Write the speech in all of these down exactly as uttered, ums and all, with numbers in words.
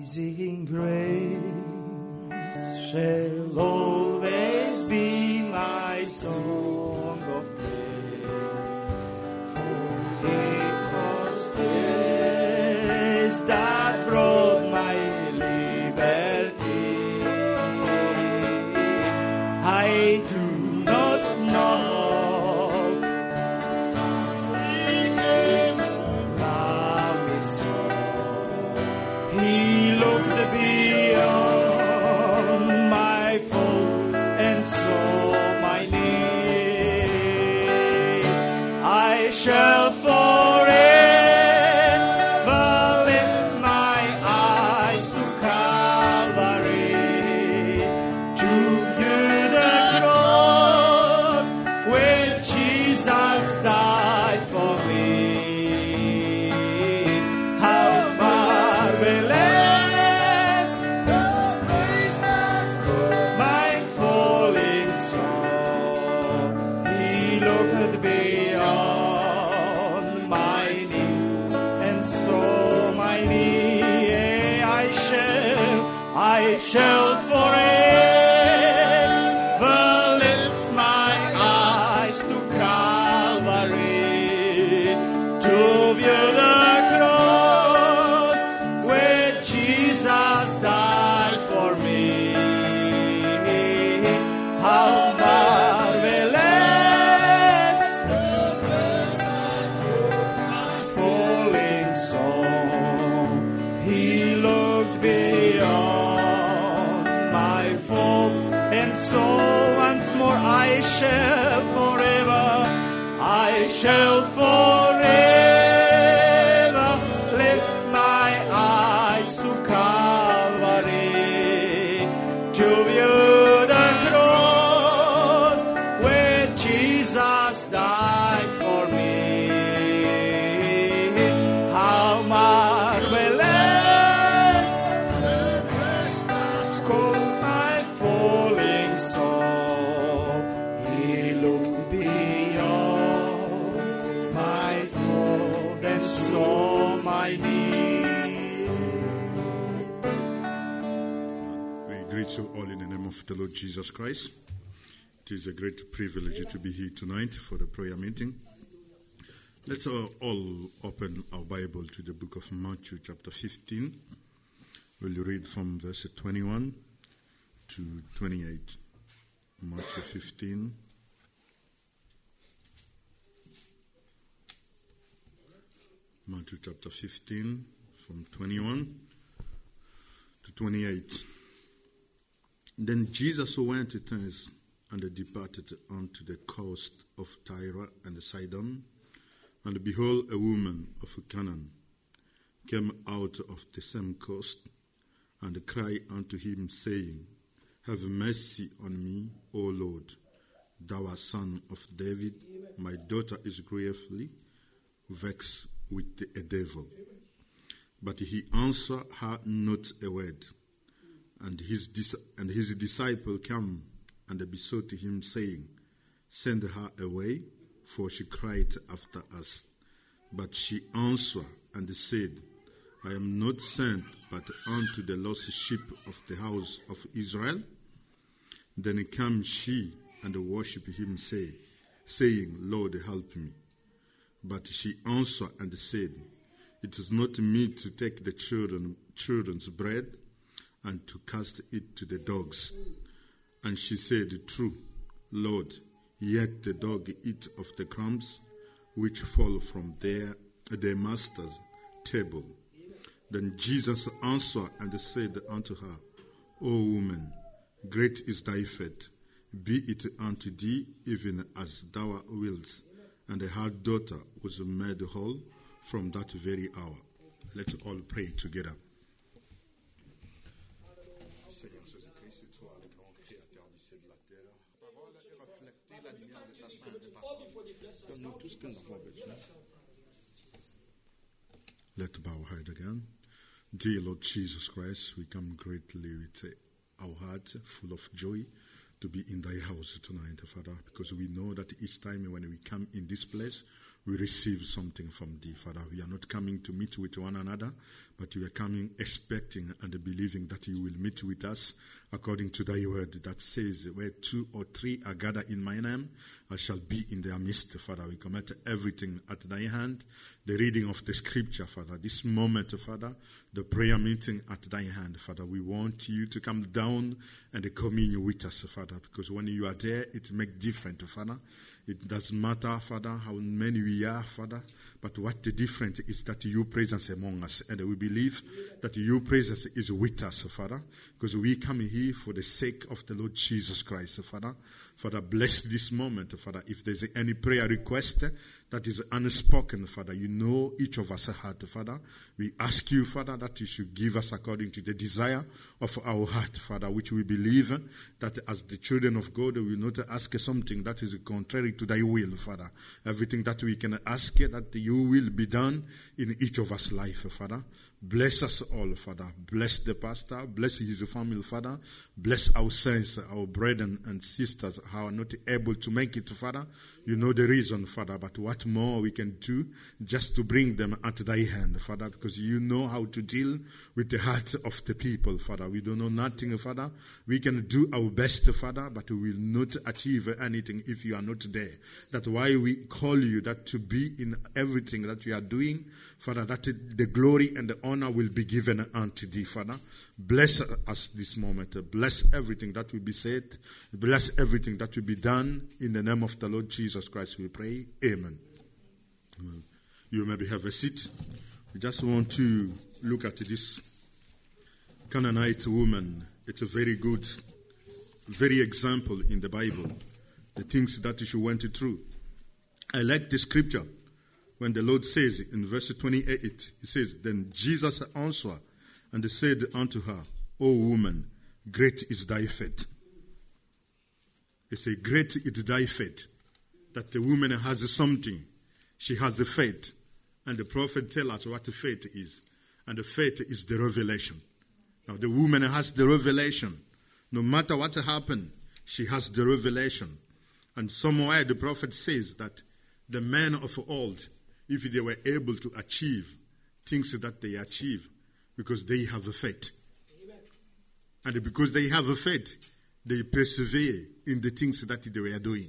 Amazing grace shall always be my song of praise. For it was grace that brought my liberty. I do not know love me so. He looked beyond my fault and saw my need. I shall forever lift my eyes to Calvary, to view the cross where Jesus died for me. How marvelous the grace that brought my falling soul. He looked beyond my need and saw my need. I shall, I shall forever lift my eyes to Calvary, to view the cross where Jesus died for me. How marvelous the grace that brought my falling soul. He looked beyond my fault and saw once more. I shall forever, I shall forever lift my eyes to Calvary, to view the cross where Jesus died for me. How marvelous the grace that caught my falling soul. He looked beyond my fault and saw my need. We greet you all in the name of the Lord Jesus Christ. It is a great privilege to be here tonight for the prayer meeting. Let's all open our Bible to the book of Matthew chapter fifteen. We'll read from verse twenty-one to twenty-eight. Matthew fifteen. Matthew chapter fifteen from twenty-one to twenty-eight. Then Jesus went thence and departed unto the coast of Tyre and Sidon. And behold, a woman of Canaan came out of the same coast, and cried unto him, saying, Have mercy on me, O Lord, thou art son of David. My daughter is grievously vexed with a devil. But he answered her not a word. And his, dis- and his disciple came and besought him, saying, Send her away, for she cried after us. But she answered and said, I am not sent but unto the lost sheep of the house of Israel. Then came she and worshipped him, say, saying, Lord, help me. But she answered and said, It is not meet to take the children, children's bread and to cast it to the dogs. And she said, True, Lord, yet the dog eat of the crumbs which fall from their, their master's table. Then Jesus answered and said unto her, O woman, great is thy faith. Be it unto thee even as thou wilt. And her daughter was made whole from that very hour. Let's all pray together. Seigneur Jésus-Christ, toi le grand créateur du ciel et de la terre, ta parole est reflétée la lumière de ta sainte parole. Donne-nous tout ce que nous avons besoin. Let's bow our head again. Dear Lord Jesus Christ, we come greatly with our heart full of joy to be in thy house tonight, Father, because we know that each time when we come in this place, we receive something from thee, Father. We are not coming to meet with one another, but we are coming expecting and believing that you will meet with us according to thy word that says, where two or three are gathered in my name, I shall be in their midst, Father. We commit everything at thy hand, the reading of the scripture, Father. This moment, Father, the prayer meeting at thy hand, Father. We want you to come down and commune with us, Father, because when you are there, it makes different, Father. It doesn't matter, Father, how many we are, Father, but what the difference is that your presence among us. And we believe that your presence is with us, Father, because we come here for the sake of the Lord Jesus Christ, Father. Father, bless this moment, Father. If there's any prayer request that is unspoken, Father, you know each of us heart, Father. We ask you, Father, that you should give us according to the desire of our heart, Father, which we believe that as the children of God, we will not ask something that is contrary to thy will, Father. Everything that we can ask, that you will be done in each of us life, Father. Bless us all, Father. Bless the pastor. Bless his family, Father. Bless our saints, our brethren and sisters who are not able to make it, Father. You know the reason, Father, but what more we can do just to bring them at thy hand, Father, because you know how to deal with the hearts of the people, Father. We don't know nothing, Father. We can do our best, Father, but we will not achieve anything if you are not there. That's why we call you that to be in everything that we are doing, Father, that the glory and the honor will be given unto thee, Father. Bless us this moment. Bless everything that will be said. Bless everything that will be done. In the name of the Lord Jesus Christ, we pray. Amen. Amen. You maybe have a seat. We just want to look at this Canaanite woman. It's a very good, very example in the Bible. The things that she went through. I like the scripture. When the Lord says in verse twenty-eight, he says, Then Jesus answered and said unto her, O woman, great is thy faith. He said, great is thy faith. That the woman has something. She has the faith. And the prophet tells us what the faith is. And the faith is the revelation. Now the woman has the revelation. No matter what happened, she has the revelation. And somewhere the prophet says that the men of old, if they were able to achieve things that they achieve, because they have a faith. Amen. And because they have a faith, they persevere in the things that they were doing.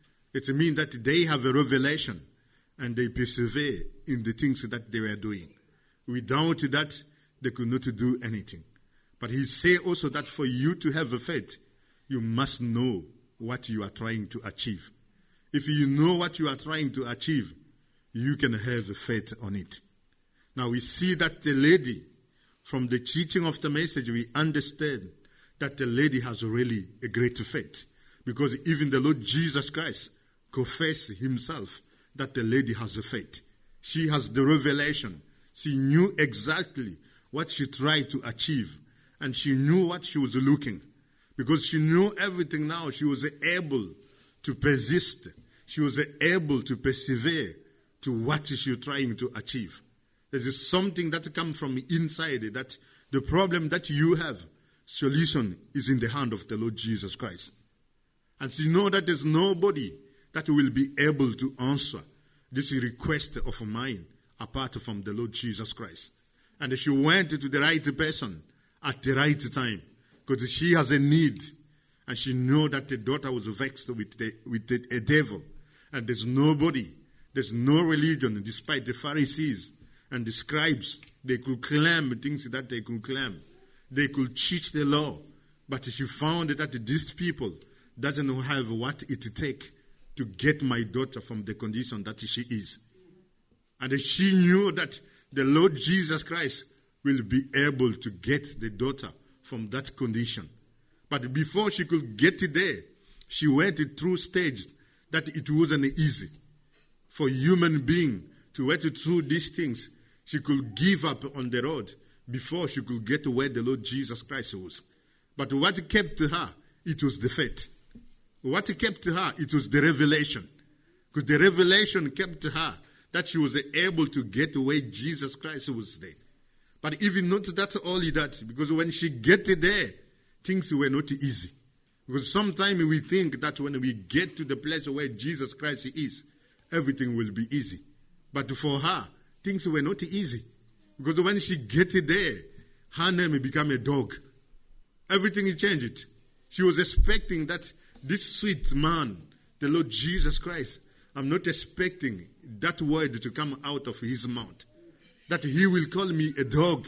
It means that they have a revelation and they persevere in the things that they were doing. Without that, they could not do anything. But he says also that for you to have a faith, you must know what you are trying to achieve. If you know what you are trying to achieve, you can have a faith on it. Now we see that the lady, from the teaching of the message, we understand that the lady has really a great faith. Because even the Lord Jesus Christ confessed himself that the lady has a faith. She has the revelation. She knew exactly what she tried to achieve. And she knew what she was looking. Because she knew everything now. She was able to persist. She was able to persevere to what she was trying to achieve. There is something that comes from inside, that the problem that you have, solution is in the hand of the Lord Jesus Christ. And she knows that there's nobody that will be able to answer this request of mine apart from the Lord Jesus Christ. And she went to the right person at the right time, because she has a need. And she knows that the daughter was vexed with, the, with the, a devil. And there's nobody, there's no religion, despite the Pharisees and the scribes. They could claim things that they could claim. They could teach the law. But she found that these people doesn't have what it takes to get my daughter from the condition that she is. And she knew that the Lord Jesus Christ will be able to get the daughter from that condition. But before she could get it there, she went through stages that it wasn't easy for human being to went through these things. She could give up on the road before she could get to where the Lord Jesus Christ was. But what kept her, it was the faith. What kept her, it was the revelation. Because the revelation kept her that she was able to get to where Jesus Christ was there. But even not that only that, because when she get there, things were not easy. Because sometimes we think that when we get to the place where Jesus Christ is, everything will be easy. But for her, things were not easy. Because when she get there, her name became a dog. Everything changed. She was expecting that this sweet man, the Lord Jesus Christ, I'm not expecting that word to come out of his mouth. That he will call me a dog.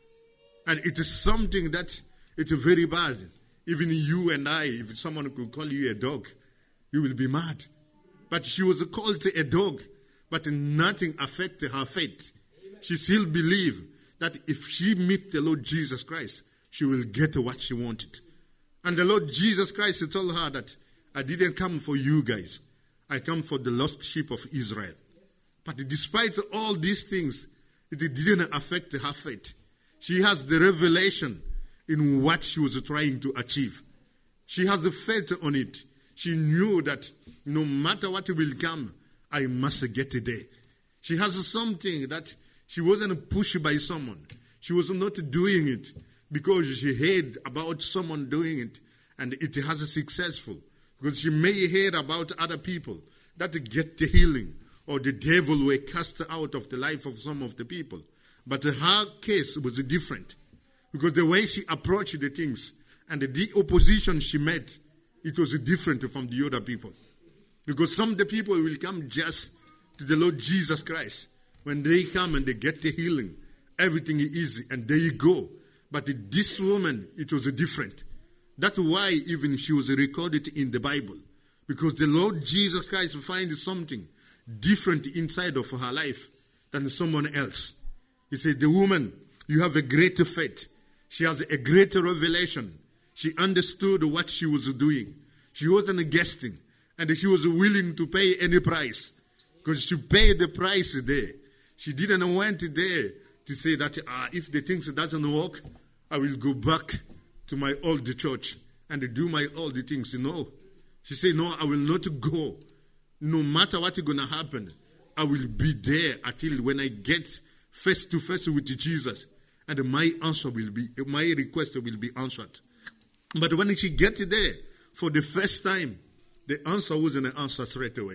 And it is something that it's very bad. Even you and I, if someone could call you a dog, you will be mad. But she was called a dog, but nothing affected her faith. She still believed that if she meet the Lord Jesus Christ, she will get what she wanted. And the Lord Jesus Christ told her that I didn't come for you guys. I come for the lost sheep of Israel. But despite all these things, it didn't affect her faith. She has the revelation in what she was trying to achieve. She has the faith on it. She knew that no matter what will come, I must get there. She has something that she wasn't pushed by someone. She was not doing it because she heard about someone doing it and it has successful. Because she may hear about other people that get the healing or the devil were cast out of the life of some of the people. But her case was different because the way she approached the things and the opposition she met, it was different from the other people. Because some of the people will come just to the Lord Jesus Christ. When they come and they get the healing, everything is easy and there you go. But this woman, it was different. That's why even she was recorded in the Bible. Because the Lord Jesus Christ finds something different inside of her life than someone else. He said, the woman, you have a greater faith. She has a greater revelation. She understood what she was doing. She wasn't guessing. And she was willing to pay any price. Because she paid the price there. She didn't went there to say that uh, if the things doesn't work, I will go back to my old church and do my old things. No. She said, no, I will not go. No matter what's going to happen, I will be there until when I get face to face with Jesus. And my answer will be, my request will be answered. But when she get there, for the first time, the answer wasn't an answer straight away.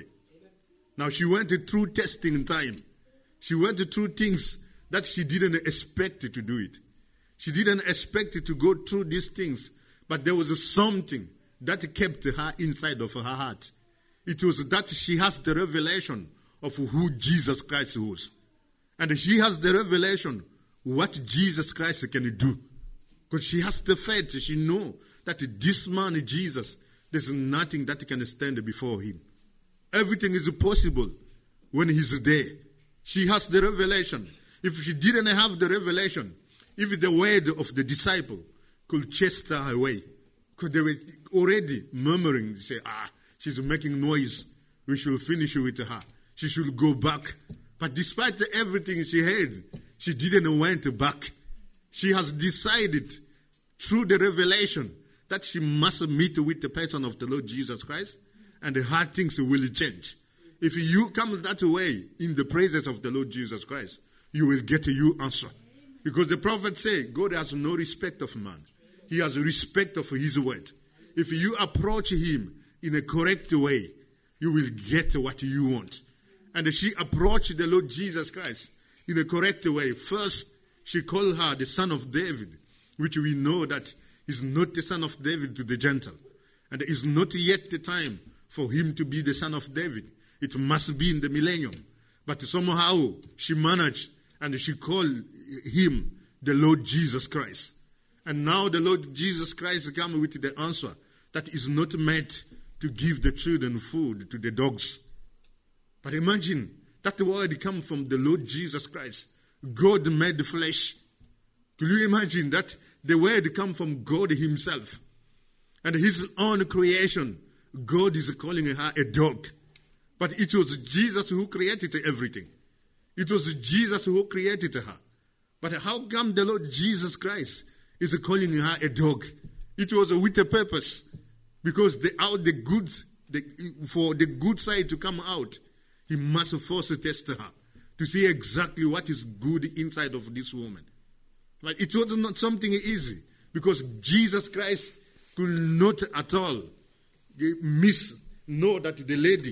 Now she went through testing time. She went through things that she didn't expect to do it. She didn't expect to go through these things. But there was something that kept her inside of her heart. It was that she has the revelation of who Jesus Christ was. And she has the revelation what Jesus Christ can do. Because she has the faith. She knows that this man, Jesus, there's nothing that can stand before him. Everything is possible when he's there. She has the revelation. If she didn't have the revelation, if the word of the disciple could chase her away, because they were already murmuring, they say, ah, she's making noise. We should finish with her. She should go back. But despite everything she heard, she didn't went back. She has decided through the revelation that she must meet with the person of the Lord Jesus Christ, and the hard things will change. If you come that way in the presence of the Lord Jesus Christ, you will get a you answer. Because the prophet said, God has no respect of man. He has respect of his word. If you approach him in a correct way, you will get what you want. And she approached the Lord Jesus Christ in a correct way. First, she called her the son of David, which we know that is not the son of David to the Gentile. And it is not yet the time for him to be the son of David. It must be in the millennium. But somehow she managed and she called him the Lord Jesus Christ. And now the Lord Jesus Christ comes with the answer that is not meant to give the children food to the dogs. But imagine that word comes from the Lord Jesus Christ. God made flesh. Could you imagine that the word comes from God himself? And his own creation, God is calling her a dog. But it was Jesus who created everything. It was Jesus who created her. But how come the Lord Jesus Christ is calling her a dog? It was with a purpose. Because the out the good, the, for the good side to come out, he must first test her to see exactly what is good inside of this woman. Like it was not something easy because Jesus Christ could not at all miss know that the lady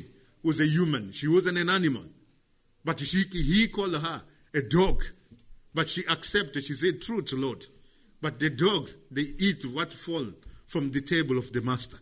was a human. She wasn't an animal. But she, he called her a dog. But she accepted. She said, truth, Lord. But the dog, they eat what fall from the table of the master.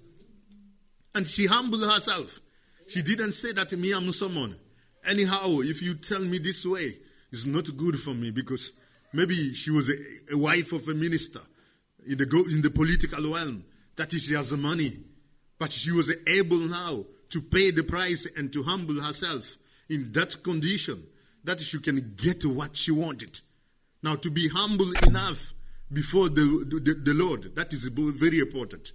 And she humbled herself. She didn't say that me, I'm someone. Anyhow, if you tell me this way, it's not good for me, because maybe she was a, a wife of a minister in the, in the political realm. That is, she has money. But she was able now to pay the price and to humble herself in that condition, that she can get what she wanted. Now, to be humble enough before the, the, the Lord, that is very important.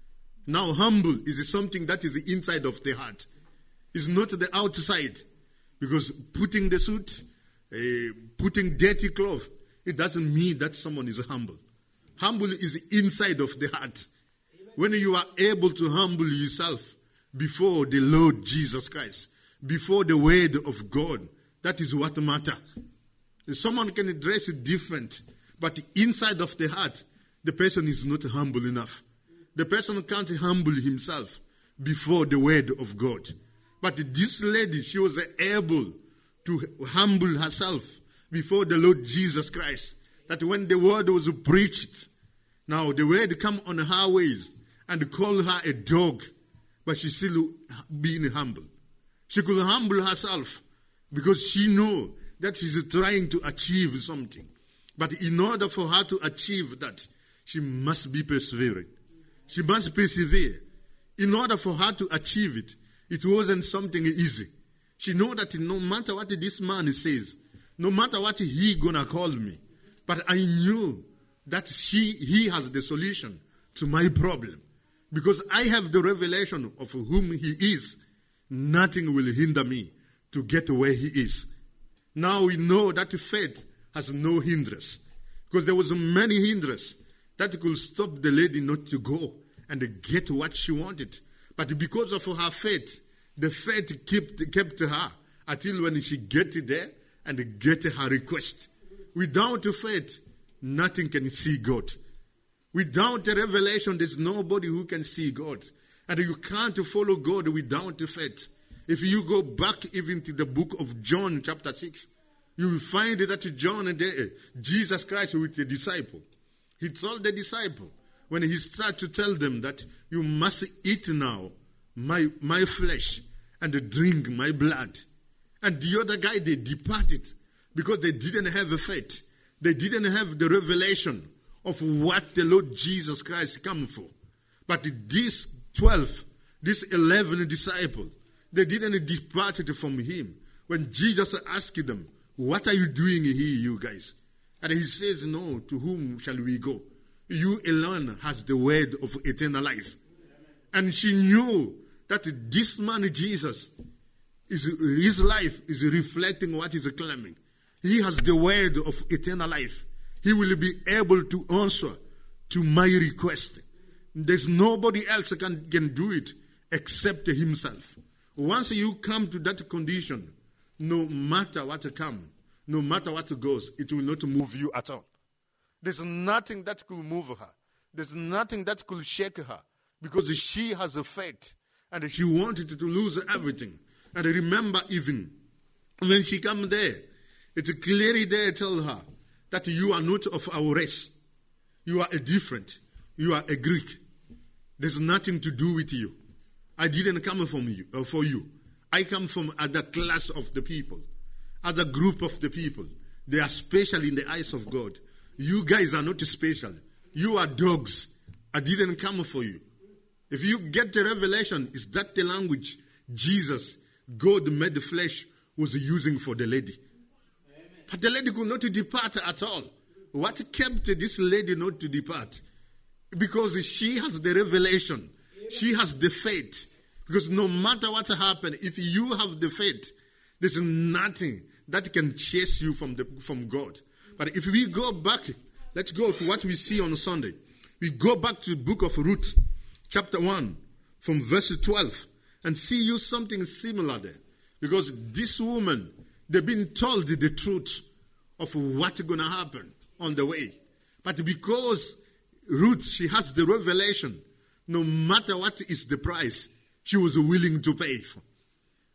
Now, humble is something that is inside of the heart. It's not the outside. Because putting the suit, uh, putting dirty clothes, it doesn't mean that someone is humble. Humble is inside of the heart. When you are able to humble yourself before the Lord Jesus Christ, before the word of God, that is what matters. Someone can dress different, but inside of the heart, the person is not humble enough. The person can't humble himself before the word of God. But this lady, she was able to humble herself before the Lord Jesus Christ. That when the word was preached, now the word come on her ways and call her a dog, but she still being humble. She could humble herself because she knew that she's trying to achieve something. But in order for her to achieve that, she must be persevering. She must persevere. In order for her to achieve it, it wasn't something easy. She knew that no matter what this man says, no matter what he gonna call me, but I knew that she, he has the solution to my problem. Because I have the revelation of whom he is, nothing will hinder me to get where he is. Now we know that faith has no hindrance. Because there was many hindrance that could stop the lady not to go and get what she wanted. But because of her faith, the faith kept, kept her until when she get there and get her request. Without faith, nothing can see God. Without a revelation, there's nobody who can see God. And you can't follow God without faith. If you go back even to the book of John chapter six, you will find that John and the, Jesus Christ with the disciple. He told the disciple, when he started to tell them that you must eat now my, my flesh and drink my blood. And the other guy, they departed because they didn't have a faith. They didn't have the revelation of what the Lord Jesus Christ came for. But these twelve, these eleven disciples, they didn't depart from him. When Jesus asked them, what are you doing here, you guys? And he says, no, to whom shall we go? You alone has the word of eternal life. And she knew that this man, Jesus, is, his life is reflecting what he's claiming. He has the word of eternal life. He will be able to answer to my request. There's nobody else can, can do it except himself. Once you come to that condition, no matter what comes, no matter what goes, it will not move you at all. There's nothing that could move her. There's nothing that could shake her, because she has a faith and she wanted to lose everything. And remember, even when she come there, it's clearly there tell her that you are not of our race. You are a different. You are a Greek. There's nothing to do with you. I didn't come from you, uh, for you. I come from other class of the people, other group of the people. They are special in the eyes of God. You guys are not special. You are dogs. I didn't come for you. If you get the revelation, is that the language Jesus, God made the flesh, was using for the lady. Amen. But the lady could not depart at all. What kept this lady not to depart? Because she has the revelation. Amen. She has the faith. Because no matter what happens, if you have the faith, there's nothing that can chase you from the from God. But if we go back, let's go to what we see on Sunday. We go back to the book of Ruth, chapter one, from verse twelve, and see you something similar there. Because this woman, they've been told the truth of what's going to happen on the way. But because Ruth, she has the revelation, no matter what is the price, she was willing to pay for.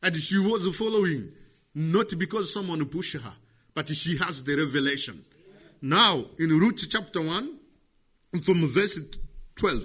And she was following, not because someone pushed her, but she has the revelation. Now, in Ruth chapter one, from verse twelve,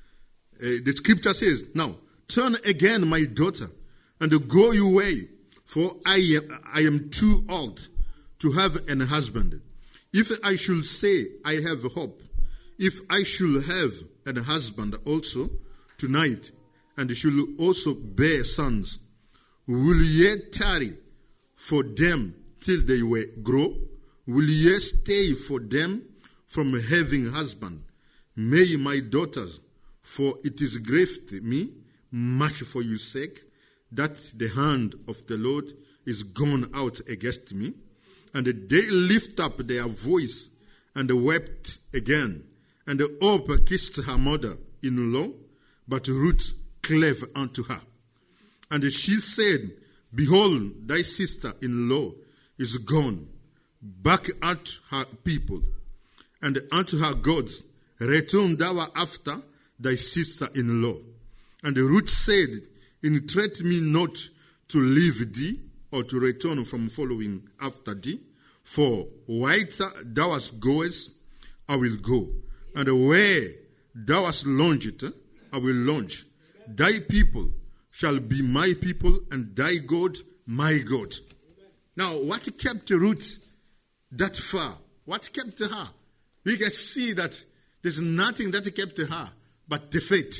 uh, the scripture says, now, turn again, my daughter, and go your way, for I am, I am too old to have an husband. If I should say I have hope, if I should have an husband also tonight, and should also bear sons, will ye tarry for them till they will grow? Will ye stay for them from having husband? May my daughters, for it is grieved me much for your sake, that the hand of the Lord is gone out against me. And they lift up their voice and wept again. And Orpah kissed her mother-in-law, but Ruth clave unto her. And she said, behold, thy sister-in-law is gone back at her people, and unto her gods. Return thou after thy sister-in-law. And Ruth said, entreat me not to leave thee, or to return from following after thee, for whither thou hast goest, I will go, and where thou hast lunged, I will lunge. Thy people shall be my people, and thy God my God. Now, what kept Ruth that far? What kept her? We can see that there's nothing that kept her but the faith.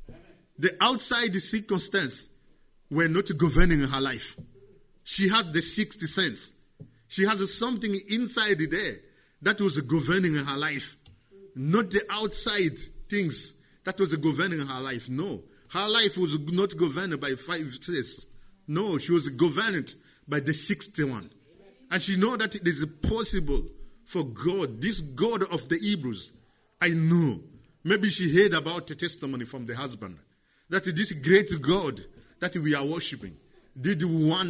The outside circumstance were not governing her life. She had the sixth sense. She has something inside there that was governing her life. Not the outside things that was governing her life. No. Her life was not governed by five senses. No, she was governed by the sixth one. And she know that it is possible for God, this God of the Hebrews. I know. Maybe she heard about the testimony from the husband. That this great God that we are worshiping did one,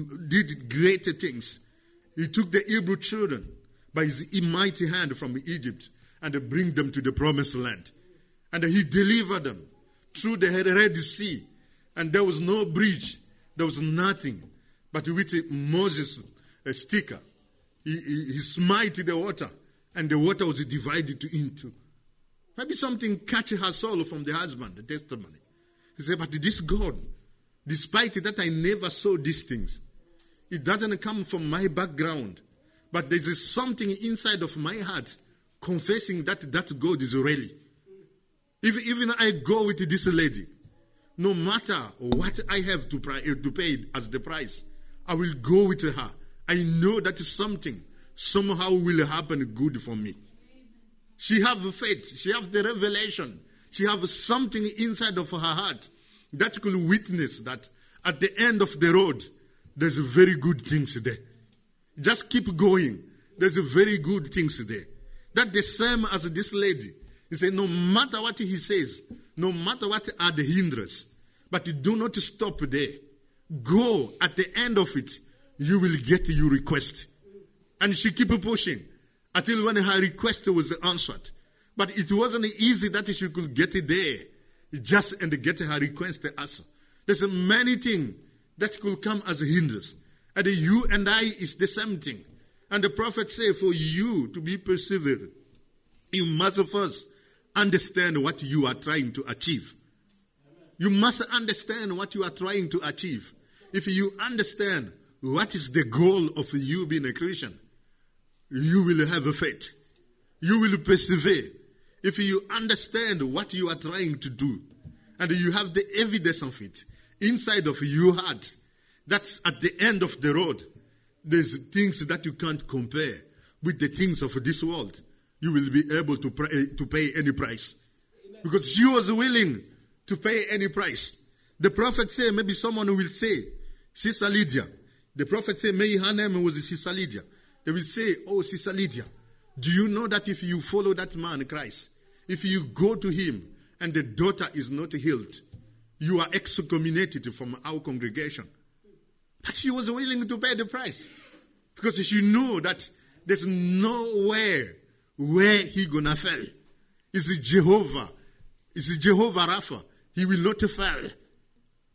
did great things. He took the Hebrew children by his mighty hand from Egypt and bring them to the promised land. And he delivered them through the Red Sea. And there was no bridge. There was nothing. But with Moses, a sticker, he, he, he smited the water. And the water was divided into. Maybe something catch her soul from the husband, the testimony. He said, but this God, despite that I never saw these things, it doesn't come from my background. But there is something inside of my heart confessing that that God is really. If even I go with this lady, no matter what I have to, to pay as the price, I will go with her. I know that something somehow will happen good for me. She have faith. She have the revelation. She have something inside of her heart that could witness that at the end of the road, there's very good things there. Just keep going. There's very good things there. That's the same as this lady. He said, no matter what he says, no matter what are the hindrances, but do not stop there. Go at the end of it, you will get your request. And she keep pushing until when her request was answered. But it wasn't easy that she could get it there, just and get her request answered. There's many things that could come as a hindrance. And you and I is the same thing. And the prophet said, for you to be perseverant, you must first understand what you are trying to achieve. You must understand what you are trying to achieve. If you understand what is the goal of you being a Christian, you will have a faith. You will persevere. If you understand what you are trying to do, and you have the evidence of it inside of your heart, that's at the end of the road. There's things that you can't compare with the things of this world. You will be able to pray, to pay any price. Amen. Because she was willing to pay any price. The prophet said, maybe someone will say, Sister Lydia. The prophet said, maybe her name was Sister Lydia. They will say, oh, Sister Lydia, do you know that if you follow that man, Christ, if you go to him and the daughter is not healed, you are excommunicated from our congregation. But she was willing to pay the price because she knew that there's nowhere where he gonna fail. It's Jehovah. It's Jehovah Rapha. He will not fail.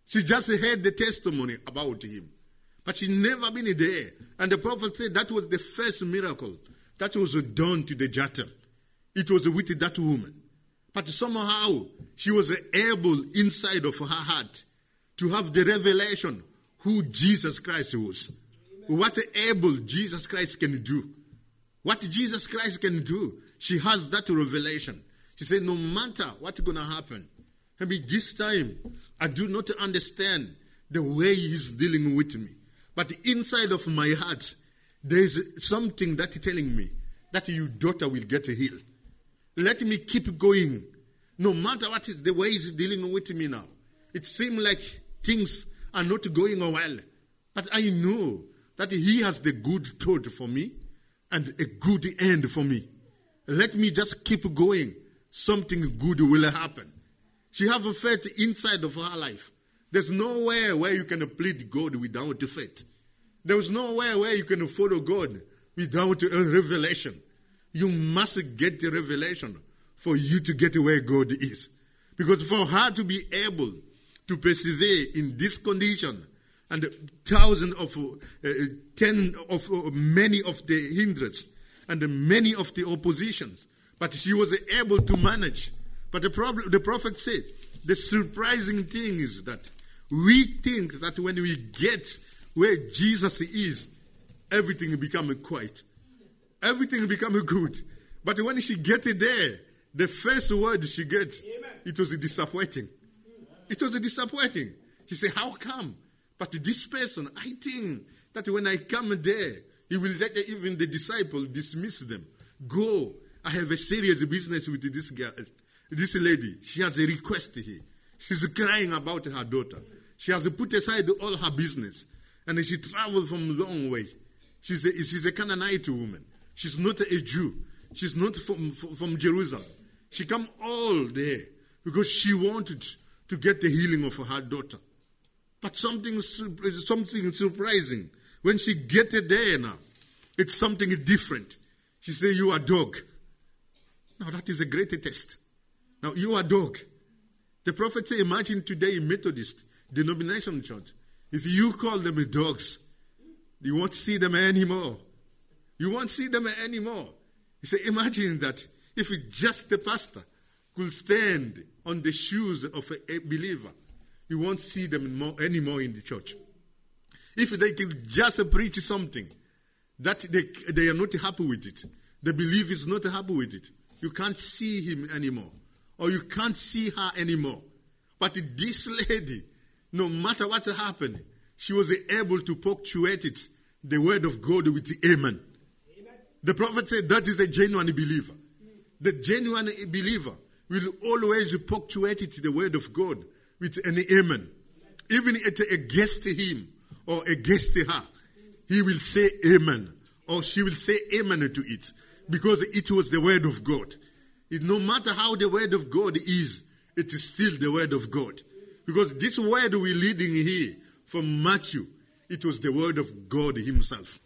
She just heard the testimony about him. But she never been there. And the prophet said that was the first miracle that was done to the Jatel. It was with that woman. But somehow she was able inside of her heart to have the revelation who Jesus Christ was. Amen. What able Jesus Christ can do. What Jesus Christ can do. She has that revelation. She said, no matter what's going to happen, maybe this time I do not understand the way he's dealing with me. But inside of my heart, there is something that is telling me that your daughter will get healed. Let me keep going. No matter what is the way he's dealing with me now. It seems like things are not going well. But I know that he has the good thought for me and a good end for me. Let me just keep going. Something good will happen. She has a faith inside of her life. There's nowhere where you can plead God without faith. There's nowhere where you can follow God without a revelation. You must get the revelation for you to get where God is. Because for her to be able to persevere in this condition and thousands of, uh, ten of uh, many of the hindrances and many of the oppositions, but she was able to manage. But the problem, the prophet said, the surprising thing is that we think that when we get where Jesus is, everything becomes quiet. Everything becomes good. But when she gets there, the first word she gets, it was disappointing. It was disappointing. She said, how come? But this person, I think that when I come there, he will let even the disciple dismiss them. Go. I have a serious business with this girl, this lady. She has a request here. She's crying about her daughter. She has put aside all her business. And she traveled from a long way. She's a, she's a Canaanite woman. She's not a Jew. She's not from, from Jerusalem. She come all there because she wanted to get the healing of her daughter. But something, something surprising. When she get there now, it's something different. She say, you are dog. Now that is a great test. Now you are dog. The prophet say, imagine today Methodist denomination church. If you call them dogs, you won't see them anymore. You won't see them anymore. He said, imagine that if just the pastor could stand on the shoes of a believer, you won't see them more, anymore in the church. If they could just preach something that they, they are not happy with it, the believer is not happy with it, you can't see him anymore. Or you can't see her anymore. But this lady, no matter what happened, she was able to punctuate it, the word of God with the amen. Amen. The prophet said that is a genuine believer. The genuine believer will always punctuate it, the word of God with an amen. Even if it against him or against her, he will say amen. Or she will say amen to it. Because it was the word of God. It, no matter how the word of God is, it is still the word of God. Because this word we're reading here from Matthew, it was the word of God himself.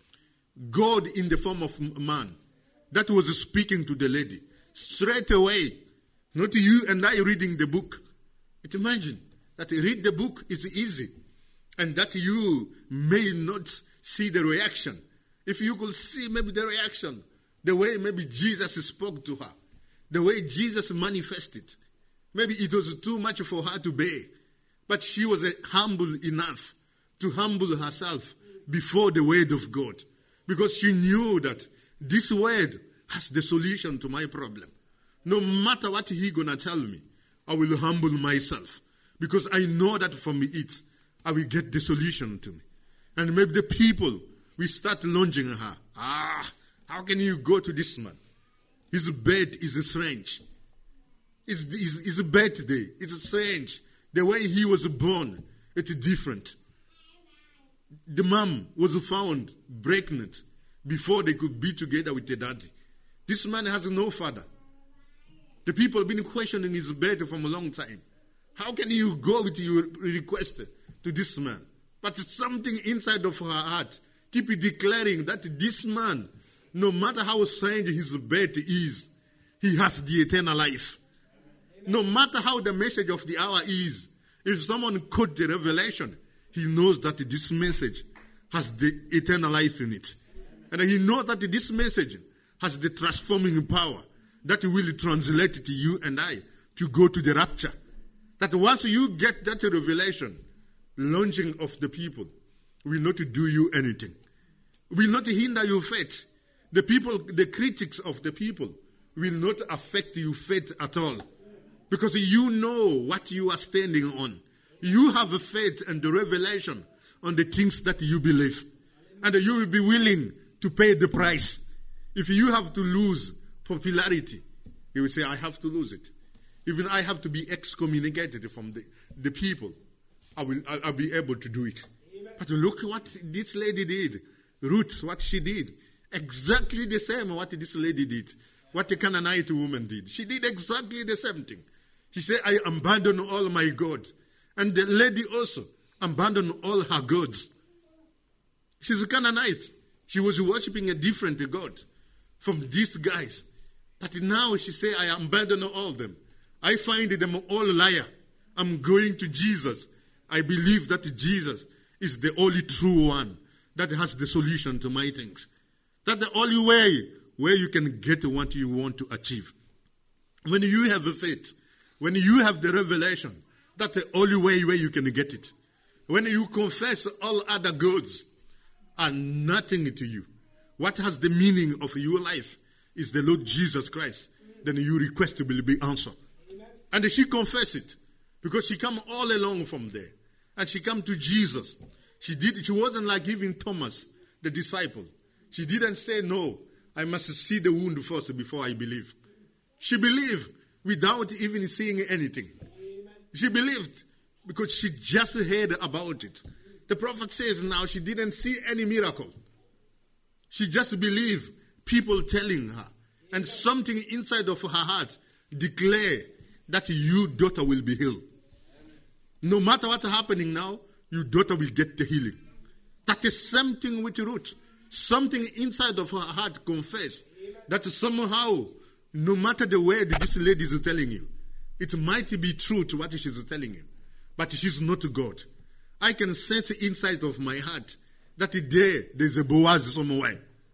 God in the form of man. That was speaking to the lady. Straight away. Not you and I reading the book. But imagine that read the book is easy. And that you may not see the reaction. If you could see maybe the reaction, the way maybe Jesus spoke to her, the way Jesus manifested, maybe it was too much for her to bear. But she was humble enough to humble herself before the word of God. Because she knew that this word has the solution to my problem. No matter what he's going to tell me, I will humble myself. Because I know that from it, I will get the solution to me. And maybe the people, we start lunging her. Ah, how can you go to this man? His bed is strange. His, his, his birthday is strange. The way he was born, it's different. The mom was found pregnant before they could be together with the daddy. This man has no father. The people have been questioning his birth from a long time. How can you go with your request to this man? But something inside of her heart keep declaring that this man, no matter how strange his birth is, he has the eternal life. No matter how the message of the hour is, If someone quotes the revelation, he knows that this message has the eternal life in it. And he knows that this message has the transforming power that will translate to you and I to go to the rapture. That once you get that revelation, launching of the people will not do you anything. Will not hinder your faith. The people, the critics of the people will not affect your faith at all. Because you know what you are standing on. You have a faith and the revelation on the things that you believe. And you will be willing to pay the price. If you have to lose popularity, you will say, I have to lose it. Even I have to be excommunicated from the, the people. I will I'll, I'll be able to do it. Amen. But look what this lady did. Ruth, what she did. Exactly the same what this lady did. What the Canaanite woman did. She did exactly the same thing. She said, I abandon all my gods. And the lady also abandoned all her gods. She's a Canaanite. She was worshipping a different god from these guys. But now she said, I abandon all them. I find them all liar. I'm going to Jesus. I believe that Jesus is the only true one that has the solution to my things. That's the only way where you can get what you want to achieve. When you have a faith, when you have the revelation, that's the only way where you can get it. When you confess all other gods are nothing to you. What has the meaning of your life is the Lord Jesus Christ. Then your request will be answered. Amen. And she confessed it because she come all along from there. And she come to Jesus. She did. She wasn't like even Thomas, the disciple. She didn't say, no, I must see the wound first before I believe. She believed without even seeing anything. Amen. She believed because she just heard about it. The prophet says now she didn't see any miracle. She just believed people telling her. And something inside of her heart declare that your daughter will be healed. No matter what's happening now, your daughter will get the healing. That is something with Ruth. Something inside of her heart confess that somehow, no matter the word this lady is telling you, it might be true to what she's telling you, but she's not God. I can sense inside of my heart that there, there's a Boaz somewhere.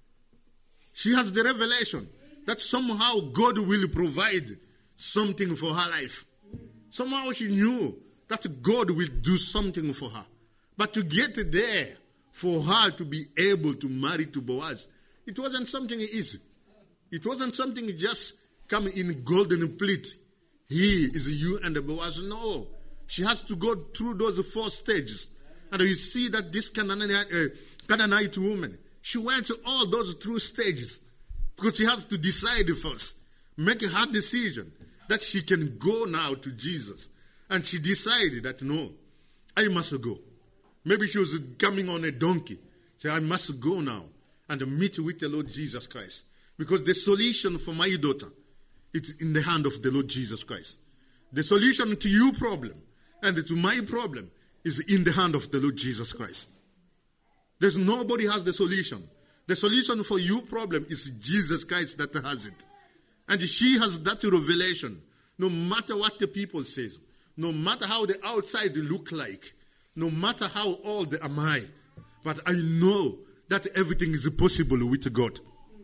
She has the revelation that somehow God will provide something for her life. Somehow she knew that God will do something for her. But to get there, for her to be able to marry to Boaz, it wasn't something easy. It wasn't something just come in golden plate. He is you and the Boaz. No. She has to go through those four stages. And you see that this Canaanite, uh, Canaanite woman, she went all those through stages. Because she has to decide first. Make a hard decision that she can go now to Jesus. And she decided that no, I must go. Maybe she was coming on a donkey. Say, I must go now and meet with the Lord Jesus Christ. Because the solution for my daughter, it's in the hand of the Lord Jesus Christ. The solution to your problem and to my problem is in the hand of the Lord Jesus Christ. There's nobody has the solution. The solution for your problem is Jesus Christ that has it. And she has that revelation. No matter what the people say, no matter how the outside look like, no matter how old am I, but I know that everything is possible with God.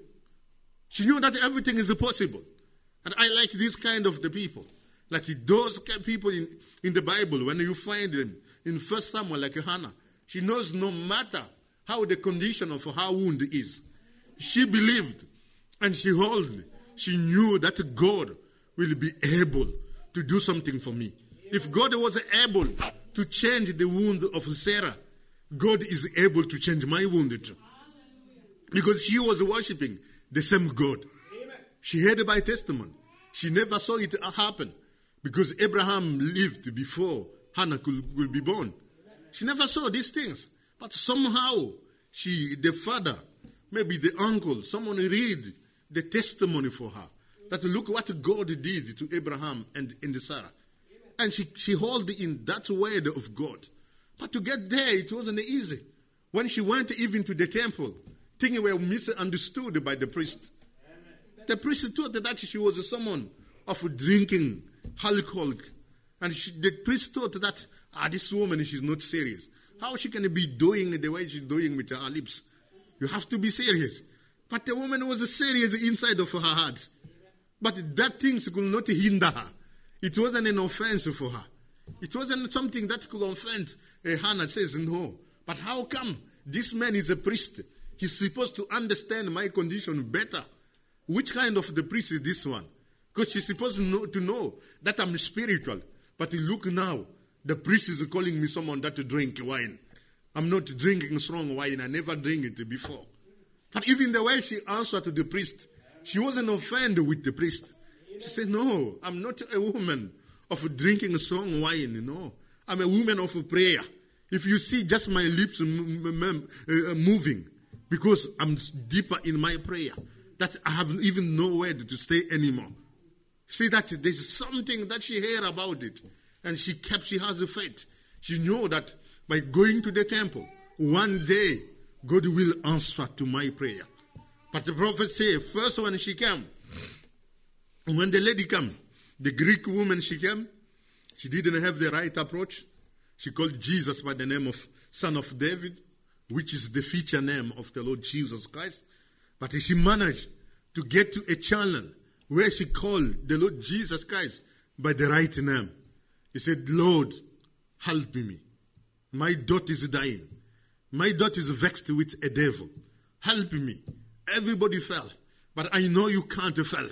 She knew that everything is possible. And I like this kind of the people. Like those people in, in the Bible, when you find them in First Samuel, like Hannah, she knows no matter how the condition of her wound is. She believed and she held. She knew that God will be able to do something for me. If God was able to change the wound of Sarah, God is able to change my wound too. Because she was worshiping the same God. She heard by testimony. She never saw it happen. Because Abraham lived before Hannah could, could be born. She never saw these things. But somehow, she, the father, maybe the uncle, someone read the testimony for her. That look what God did to Abraham and, and Sarah. And she, she held in that word of God. But to get there, it wasn't easy. When she went even to the temple, things were misunderstood by the priest. Amen. The priest thought that she was someone of drinking alcohol And she, the priest thought that, ah, this woman, she's not serious. How she can be doing the way she's doing with her lips? You have to be serious. But the woman was serious inside of her heart. But that things could not hinder her. It wasn't an offense for her. It wasn't something that could offend. Uh, Hannah says, no. But how come? This man is a priest. He's supposed to understand my condition better. Which kind of the priest is this one? Because she's supposed to know, to know that I'm spiritual. But look now, the priest is calling me someone that to drink wine. I'm not drinking strong wine. I never drink it before. But even the way she answered to the priest, she wasn't offended with the priest. She said, no, I'm not a woman of drinking strong wine. No, I'm a woman of prayer. If you see just my lips moving, because I'm deeper in my prayer, that I have even nowhere to stay anymore. See that there's something that she heard about it. And she kept, she has a faith. She knew that by going to the temple, one day, God will answer to my prayer. But the prophet said, first when she came, when the lady came, the Greek woman she came, she didn't have the right approach. She called Jesus by the name of Son of David, which is the feature name of the Lord Jesus Christ. But she managed to get to a channel where she called the Lord Jesus Christ by the right name. He said, Lord, help me. My daughter is dying. My daughter is vexed with a devil. Help me. Everybody fell. But I know you can't fail.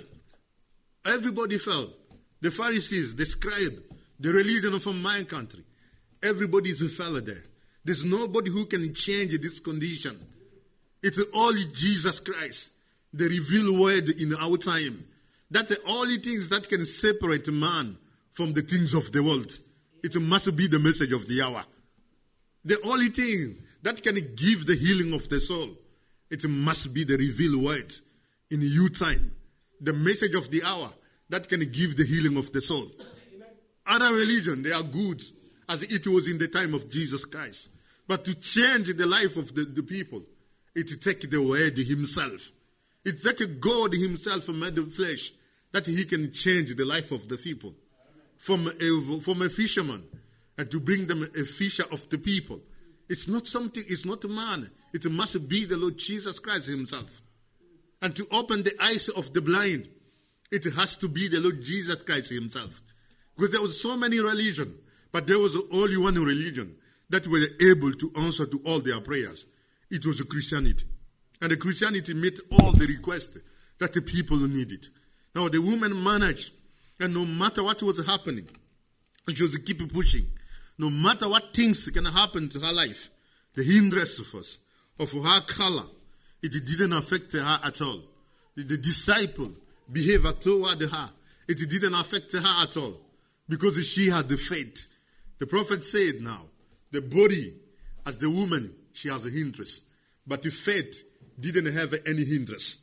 Everybody fell. The Pharisees, the scribe, the religion from my country. Everybody is a fell there. There's nobody who can change this condition. It's only Jesus Christ, the revealed word in our time. That's the only things that can separate man from the things of the world. It must be the message of the hour. The only thing that can give the healing of the soul, it must be the revealed word in your time. The message of the hour that can give the healing of the soul. Amen. Other religion, they are good as it was in the time of Jesus Christ. But to change the life of the, the people, it takes the word himself. It takes God himself made of flesh that he can change the life of the people. From a, from a fisherman and to bring them a fisher of the people. It's not something, it's not a man. It must be the Lord Jesus Christ himself. And to open the eyes of the blind, it has to be the Lord Jesus Christ himself. Because there was so many religions, but there was only one religion that were able to answer to all their prayers. It was Christianity. And the Christianity met all the requests that the people needed. Now the woman managed, and no matter what was happening, she was keep pushing. No matter what things can happen to her life, the hindrance of us, of her color, it didn't affect her at all. The disciple behavior toward her, it didn't affect her at all. Because she had the faith. The prophet said now, the body, as the woman, she has a hindrance. But the faith didn't have any hindrance.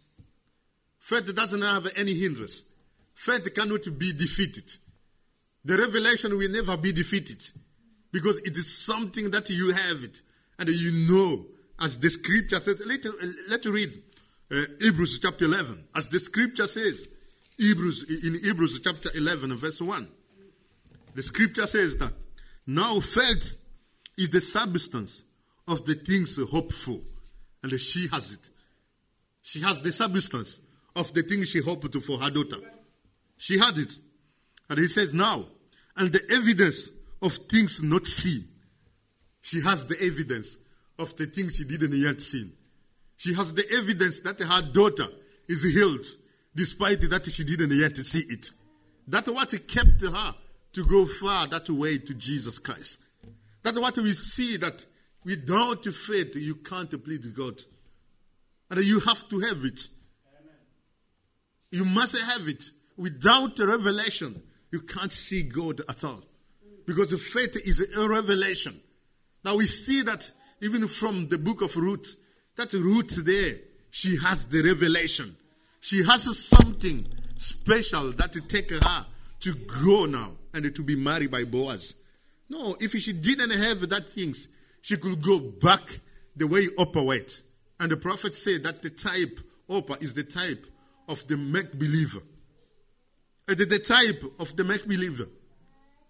Faith doesn't have any hindrance. Faith cannot be defeated. The revelation will never be defeated. Because it is something that you have it. And you know, as the scripture says, let's let read uh, Hebrews chapter eleven. As the scripture says, Hebrews in Hebrews chapter eleven, verse one. The scripture says that, now faith is the substance of the things hoped for. And she has it. She has the substance of the things she hoped for her daughter. She had it. And he says now, and the evidence of things not seen. She has the evidence of the things she didn't yet see. She has the evidence that her daughter is healed, despite that she didn't yet see it. That's what kept her to go far that way to Jesus Christ. That's what we see, that without faith you can't please God. And you have to have it. Amen. You must have it. Without the revelation, you can't see God at all. Because the faith is a revelation. Now we see that even from the book of Ruth, that Ruth there, she has the revelation. She has something special that to take her to go now and to be married by Boaz. No, if she didn't have that things, she could go back the way Oprah went. And the prophet said that the type, Oprah, is the type of the make-believer. It is the type of the make-believer.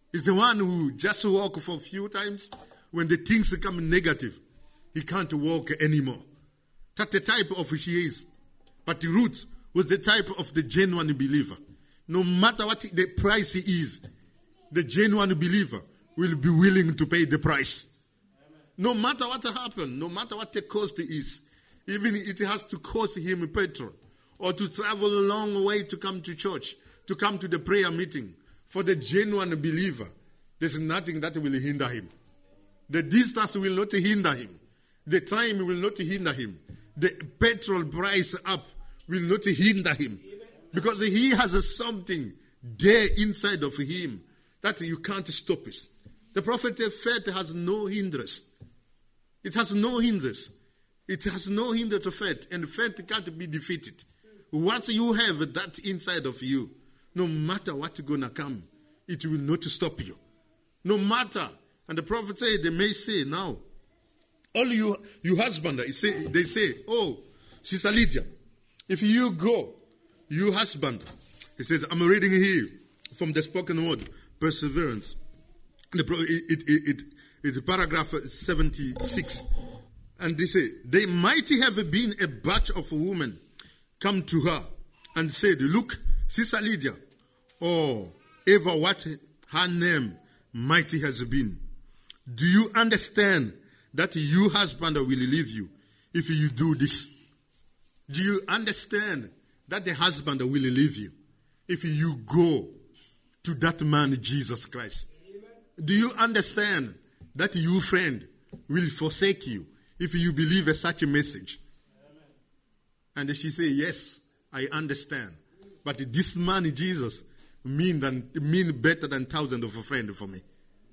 He's the one who just walk for a few times. When the things become negative, he can't walk anymore. That's the type of she is. But Ruth was the type of the genuine believer. No matter what the price is, the genuine believer will be willing to pay the price. Amen. No matter what happens, no matter what the cost is, even it has to cost him petrol, or to travel a long way to come to church, to come to the prayer meeting. For the genuine believer, there's nothing that will hinder him. The distance will not hinder him. The time will not hinder him. The petrol price up will not hinder him. Because he has something there inside of him that you can't stop it. The prophet of faith has no hindrance. It has no hindrance. It has no hindrance to faith. And faith can't be defeated. Once you have that inside of you, no matter what's going to come, it will not stop you. No matter. And the prophet said, they may say now, all you, you husband, they say, they say, oh, Sister Lydia, if you go, you husband, he says, I'm reading here from the spoken word, perseverance. The, it, it, it, it, it paragraph seventy-six. And they say, they might have been a batch of women come to her and said, look, Sister Lydia, or ever what her name might has been. Do you understand that your husband will leave you if you do this? Do you understand that the husband will leave you if you go to that man, Jesus Christ? Amen. Do you understand that your friend will forsake you if you believe such a message? Amen. And she said, yes, I understand. But this man, Jesus, mean, than, mean better than thousands of a friend for me.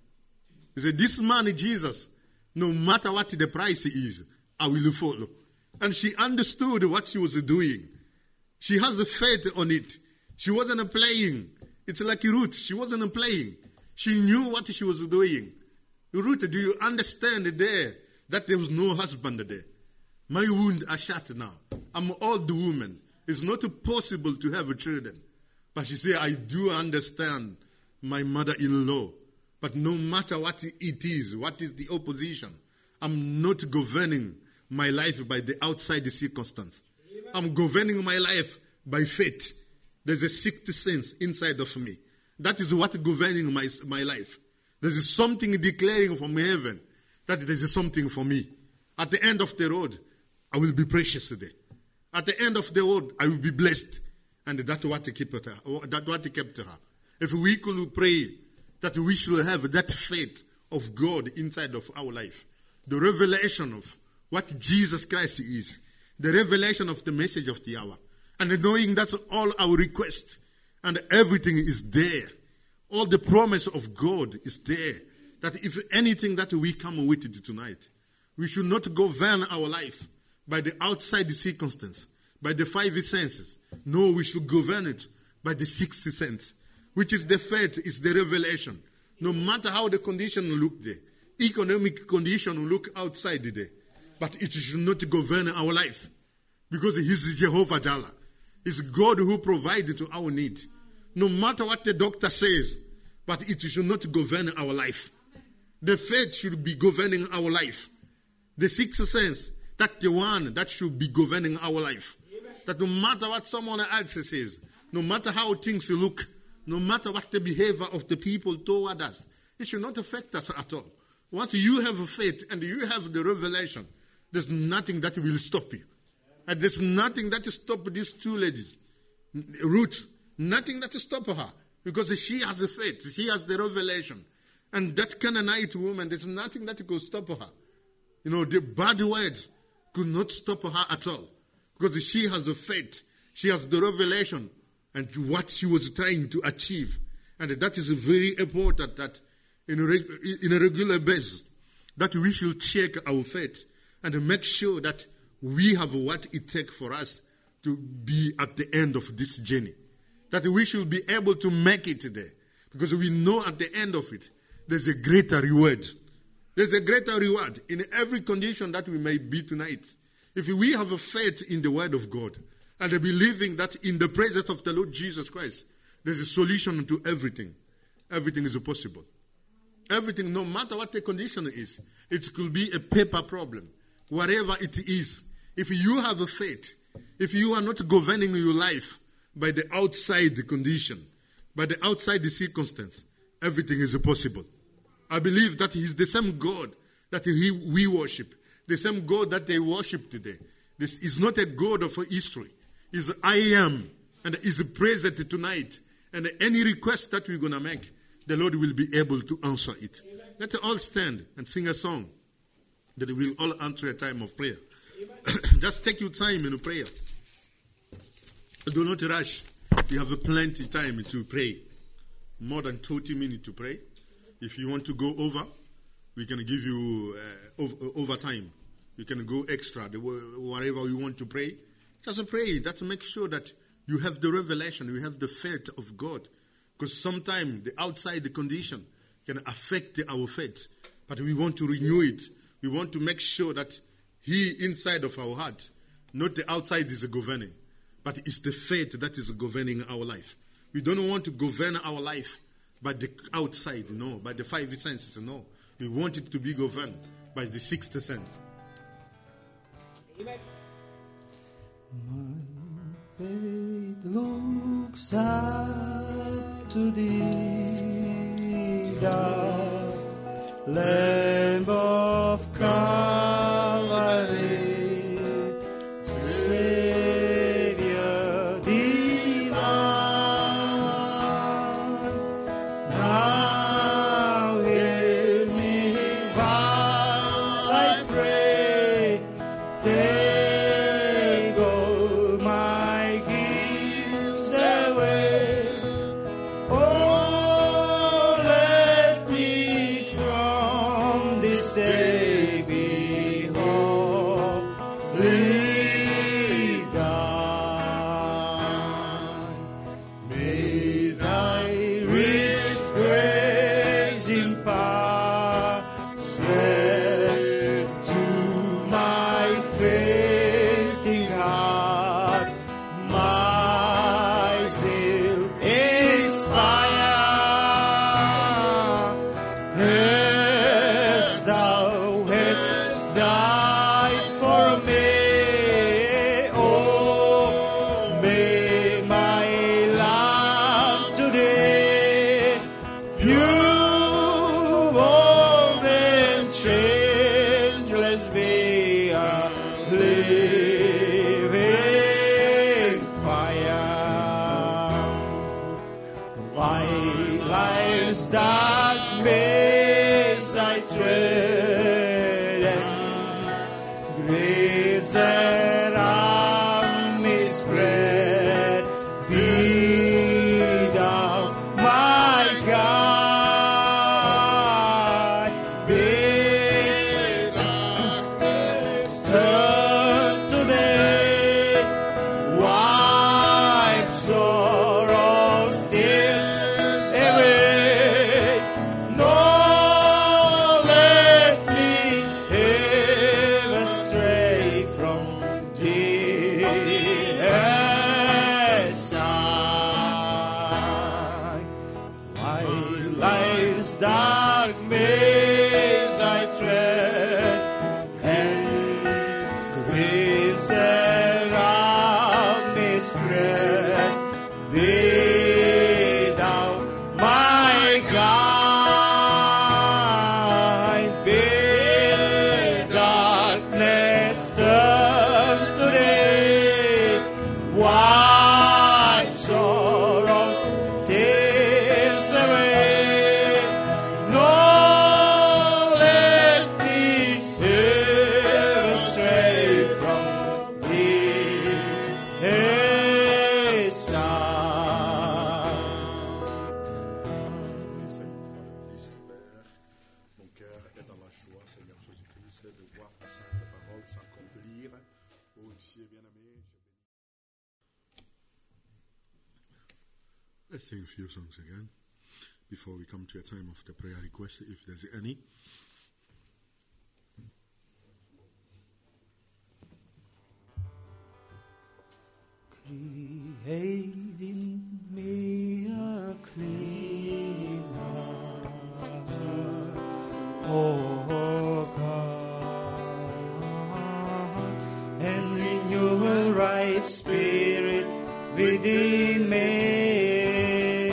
He said, this man, Jesus, no matter what the price is, I will follow. And she understood what she was doing. She has the faith on it. She wasn't playing. It's like Ruth. She wasn't playing. She knew what she was doing. Ruth, do you understand there that there was no husband there? My wound are shut now. I'm an old woman. It's not possible to have children. But she said, I do understand my mother-in-law. But no matter what it is, what is the opposition, I'm not governing my life by the outside circumstance. Amen. I'm governing my life by faith. There's a sixth sense inside of me. That is what governing my, my life. There's something declaring from heaven that there is something for me. At the end of the road, I will be precious today. At the end of the road, I will be blessed. And that's what kept her. That's what kept her. If we could pray that we should have that faith of God inside of our life. The revelation of what Jesus Christ is. The revelation of the message of the hour. And knowing that all our requests and everything is there. All the promise of God is there. That if anything that we come with it tonight, we should not govern our life by the outside circumstance, by the five senses. No, we should govern it by the sixth sense. Which is the faith, is the revelation. No matter how the condition look there. Economic condition look outside there. But it should not govern our life. Because He is Jehovah Jireh. It's God who provided to our need. No matter what the doctor says, but it should not govern our life. The faith should be governing our life. The sixth sense, that's the one that should be governing our life. That no matter what someone else says, no matter how things look, no matter what the behavior of the people toward us, it should not affect us at all. Once you have faith and you have the revelation, there's nothing that will stop you. And there's nothing that will stop these two ladies. Ruth, nothing that will stop her. Because she has the faith, she has the revelation. And that Canaanite woman, there's nothing that could stop her. You know, the bad words could not stop her at all. Because she has the faith, she has the revelation, and what she was trying to achieve. And that is very important that in a, reg- in a regular basis, that we should check our faith and make sure that we have what it takes for us to be at the end of this journey. That we should be able to make it there. Because we know at the end of it, there's a greater reward. There's a greater reward in every condition that we may be tonight. If we have a faith in the word of God, and believing that in the presence of the Lord Jesus Christ, there's a solution to everything. everything is possible. Everything, no matter what the condition is, it could be a paper problem, whatever it is. If you have a faith, if you are not governing your life by the outside condition, by the outside the circumstance, everything is possible. I believe that He's the same God that he, we worship, the same God that they worship today. This is not a God of history. It's I am, and is present tonight. And any request that we're going to make, the Lord will be able to answer it. Amen. Let's all stand and sing a song that we'll all enter a time of prayer. Just take your time in prayer. Do not rush. You have plenty time to pray. More than thirty minutes to pray. If you want to go over, we can give you uh, over, overtime. You can go extra, the, whatever you want to pray. Just pray. That makes sure that you have the revelation, you have the faith of God. Because sometimes the outside the condition can affect our faith. But we want to renew it. We want to make sure that He inside of our heart, not the outside is governing, but it's the faith that is governing our life. We don't want to govern our life by the outside, no, by the five senses, no. We want it to be governed by the sixth sense. Amen. My faith looks up to Thee, Thou Lamb of Calvary, Savior divine. Now hear me while I pray. Take all my guilt away. Oh, let me from this day be wholly thine. May Thy rich grace impart strength to my fainting heart, my zeal inspire. As Thou hast died for me, oh, may my life today pure and changeless be a living fire. While life's dark maze I tread, and grace around me spread, be Thou my guide. Be darkness turn to day, wipe sorrows, tears away. No, let me ever stray from Thee aside. While life's dark maze I tread, and griefs around me spread, be Thou my guide. Be darkness turn to day, wipe sorrows, tears away. No, let me ever stray from Thee aside. Mon cœur est dans la joie, Seigneur Jésus-Christ, de voir ta sainte parole s'accomplir. Oh Dieu bien-aimé, je bénis. Let's sing a few songs again before we come to a time of the prayer request, if there's any. Create in me a clean right spirit within me.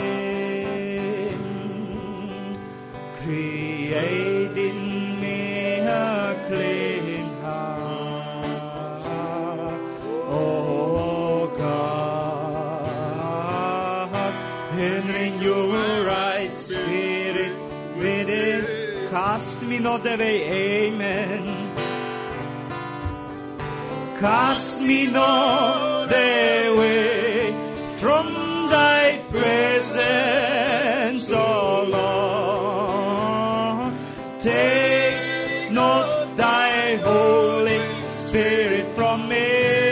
Create in me a clean heart, O God, and renew a right spirit within. Cast me not away, amen. Cast me not away from thy presence, O Lord. Take not thy Holy Spirit from me.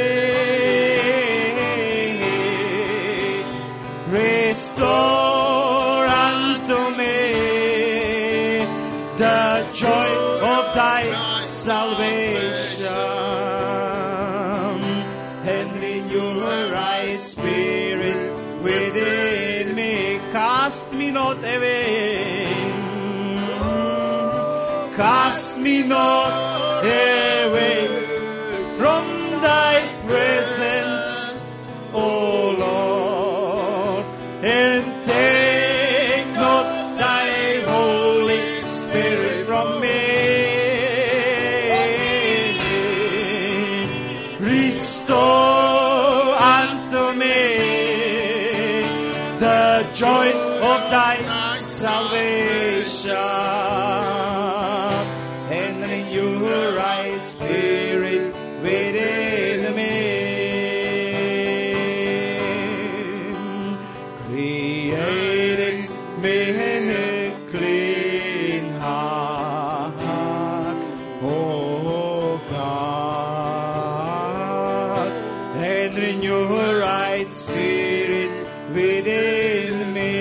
Restore unto me the joy of thy salvation, and renew a right spirit within me. Cast me not away, cast me not away from thy presence, O Lord, and take not thy Holy Spirit from me. Restore unto me the joy of thy salvation, and renew a right spirit within me. Create in me a clean heart, O God, and renew a right spirit within me.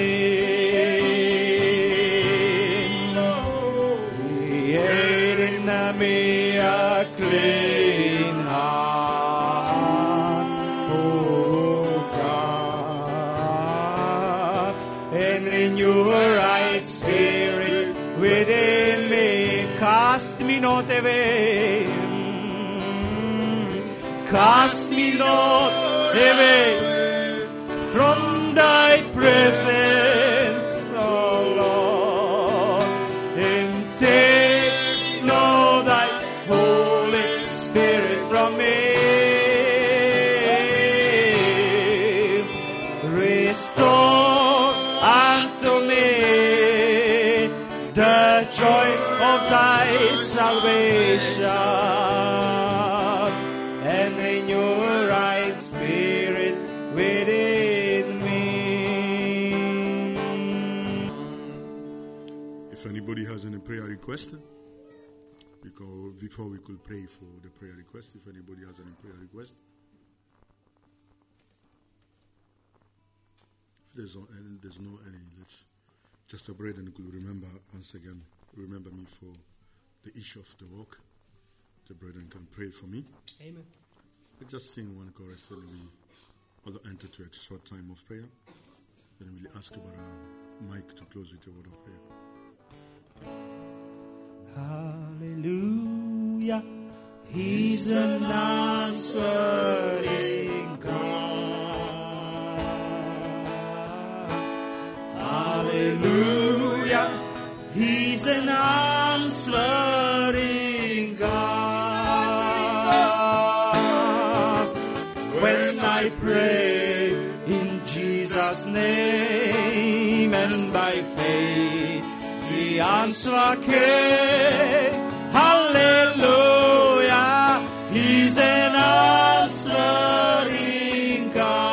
Create in me a clean heart, O God, and renew a right spirit within me. Cast me not away, cast me not away from thy presence, O Lord, and take not thy Holy Spirit from me. Restore unto me the joy of thy salvation, and renew a right spirit within me. If anybody has any prayer request, because before we could pray for the prayer request, if anybody has any prayer request, if there's no any, there's no any, let's just a bread and could remember once again, remember me for the issue of the walk. The brethren can pray for me. Amen. I just sing one chorus and we all enter to a short time of prayer. Then we'll ask about our mic to close with a word of prayer. Hallelujah, He's an answering God. Hallelujah, He's an answering God. When I pray in Jesus' name and by faith, the answer came. Hallelujah, He's an answering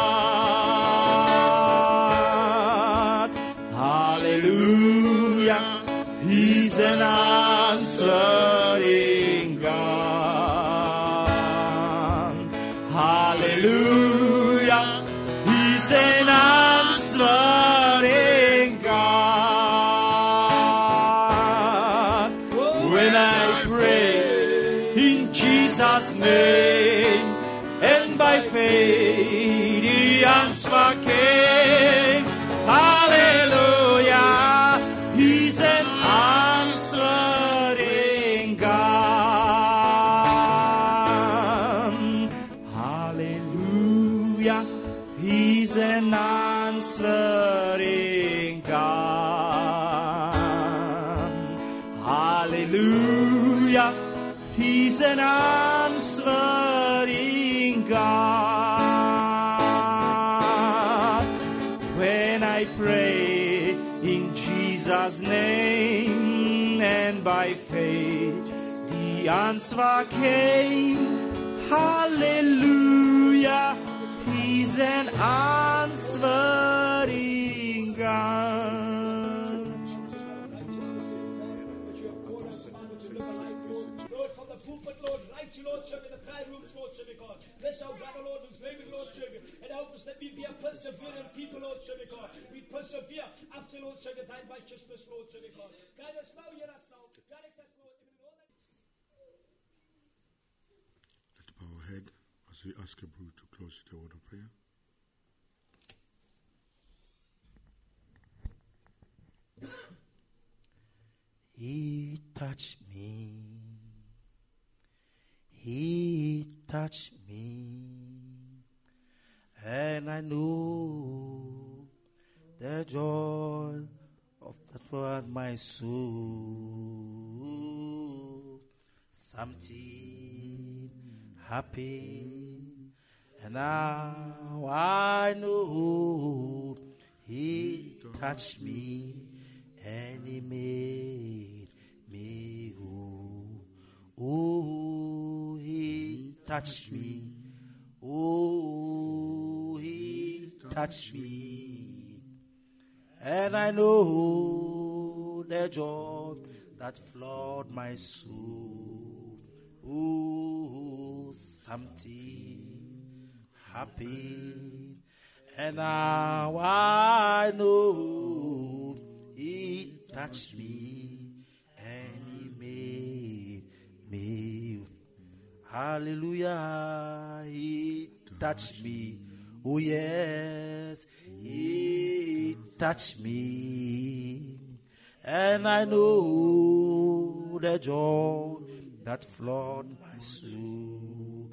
God. Hallelujah, He's an answering God. Hallelujah, He's an answering God. When I pray in Jesus' name and by faith, the answer came. Hallelujah, He's an answering God. Hallelujah. Hallelujah. He's an answering God. Hallelujah. He's an answering God. When I pray in Jesus' name and by faith, the answer came. Hallelujah. He's an answering God. Lord, from the pulpit, Lord, right to Lordship in the prayer rooms, Lordship, God. Bless our brother, Lord, who's living, Lordship, and help us that we be a persevering people, Lordship, God. We persevere after, Lordship, thy righteousness, Lordship, God. Guide us now, hear us now. Direct us, Lord. Let's bow our head as we ask a brother to close with a word of prayer. He touched me. He touched me. And I knew the joy of that was my soul. Something happened. And now I know he touched me. And he made me whole. Oh, he touched me. Oh, he touched me. And I know the joy that flowed my soul. Oh, something happened. And now I know he touched me and he made me. Hallelujah. He touched me. Oh yes. He touched me. And I know the joy that flowed my soul.